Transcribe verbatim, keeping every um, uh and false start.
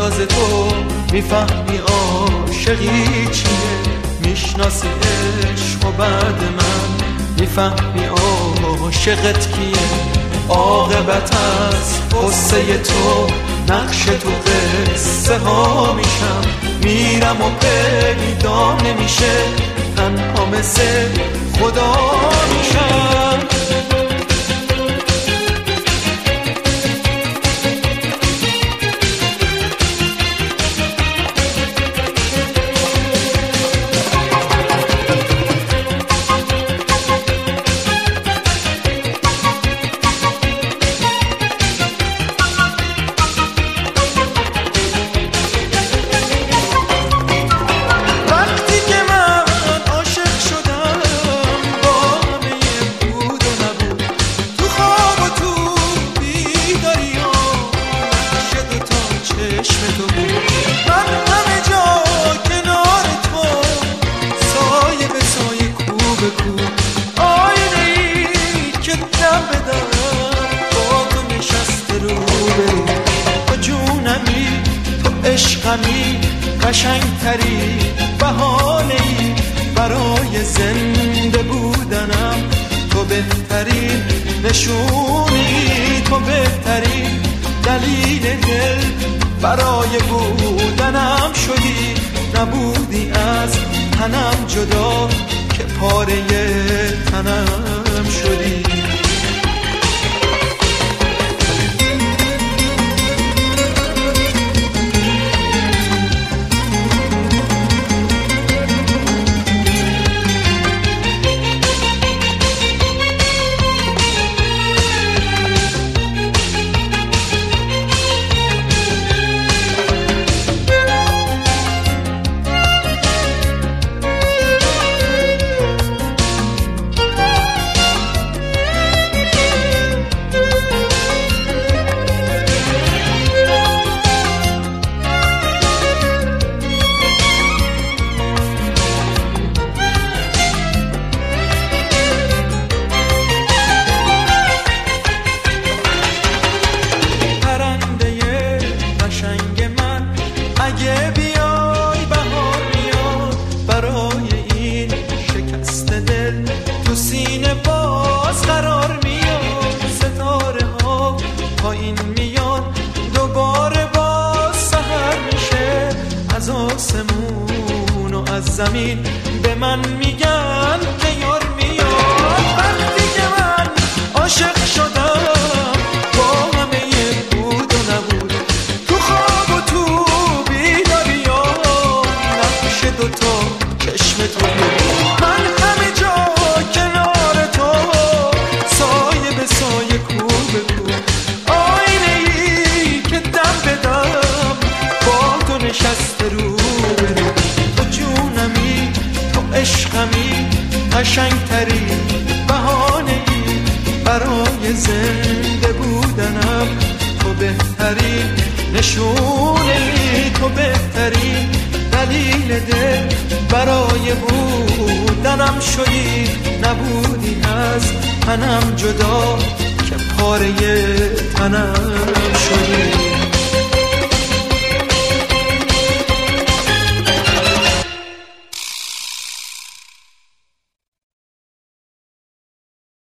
ناز تو میفهمی عاشقی چیه، میشناسی عشق و بعد من میفهمی عاشقت کیه. عاقبت از قصه تو نقش تو قصه ها میشم، میرم و پیدا نمیشه، تنها مثل خدا میشم. عشقمی قشنگتری بهانه‌ای برای زنده بودنم، تو بهترین نشونی، تو بهترین دلیل دل برای بودنم شدی. نبودی از تنم جدا که پاره تنم شدی. اگه بیای بهار میاد برای این شکست دل، تو سینه باز قرار میاد، ستاره ها پایین میاد، دوباره باز سحر میشه، از آسمون و از زمین به من میگن که یار میاد. وقتی که من عاشق شدم با همه بود و نبود، تو خواب و تو دوتا چشم تو بود، من همه جا کنار تو، سایه به سایه کو به کو، آینه ای که دم به دم با تو نشسته رو به رو. تو جونمی، تو عشقمی، قشنگتری بهانه ای برای زنده بودنم، تو بهترین نشونه ای، تو بهترین دلیل دل برای بودنم شدی. نبودی از تنم جدا که پاره تنم شدی.